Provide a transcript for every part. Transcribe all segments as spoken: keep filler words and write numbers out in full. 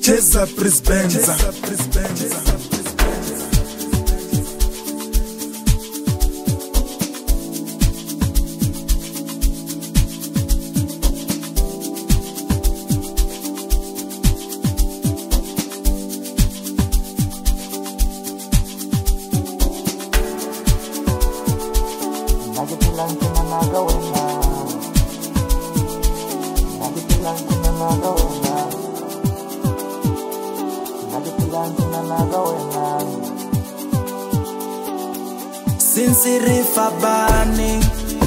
cheza Prisbenza. Sinsiri fabani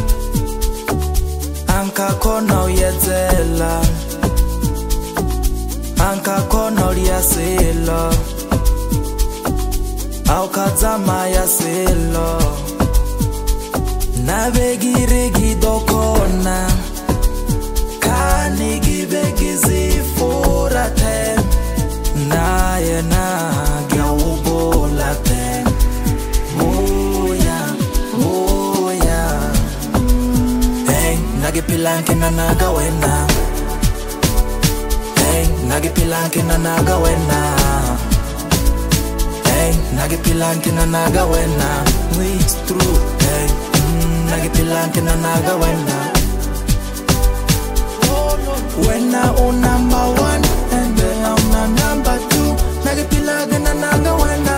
anka kona uyedzela anka kona uliyasilo aukadzama yasilo nabegirigi dokona kanigibegizifurate naye na gyawubolate Nagipilanke na nagawena. Hey, nagipilanke na nagawena. Hey, nagipilanke na nagawena. It's true. Hey, mm, nagipilanke na nagawena. When I own number one and then I'm na number two, nagipilanke na nagawena.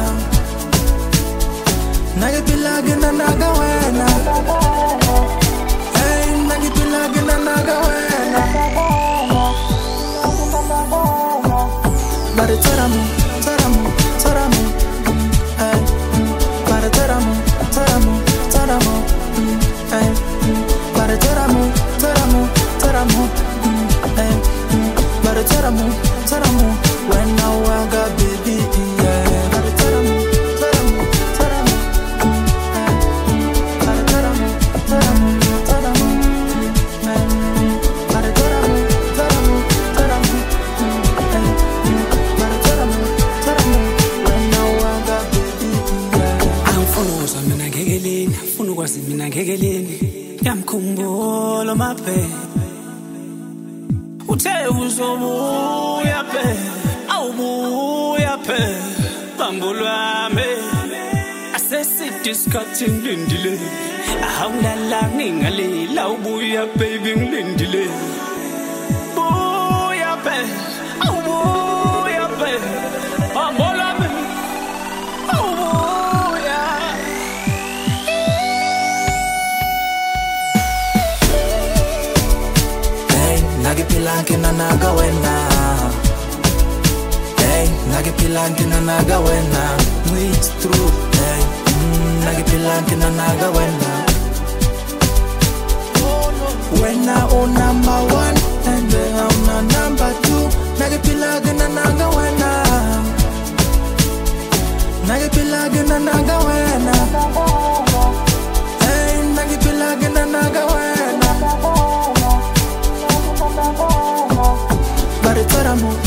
Nagipilanke na nagawena. Bare taramu, taramu, taramu, ay. Bare taramu, taramu, taramu, ay. Bare taramu, taramu, taramu, ay. Bare taramu, taramu, when I waga baby, yeah. Bare taramu, taramu, taramu, ay. Bare taramu, taramu, taramu, ay. Bare taramu, taramu, taramu, ay. Mina gegelini, funu kwasi mina gegelini yamkhumbulo mape uthe uzobuya pe awubuya pe bambulwame asesidiskathi ngilindile awulala ngingalila ubuya baby ngilindile buya pe awubuya pe bambulwame Nagipilanke na nagawena. Hey, nagipilanke na nagawena. It's true. Hey, mm, nagipilanke na nagawena. When I own number one and then I'm na number two, nagipilanke na nagawena. Nagipilanke na nagawena. Hey, nagipilanke na nagawena. Bare taramu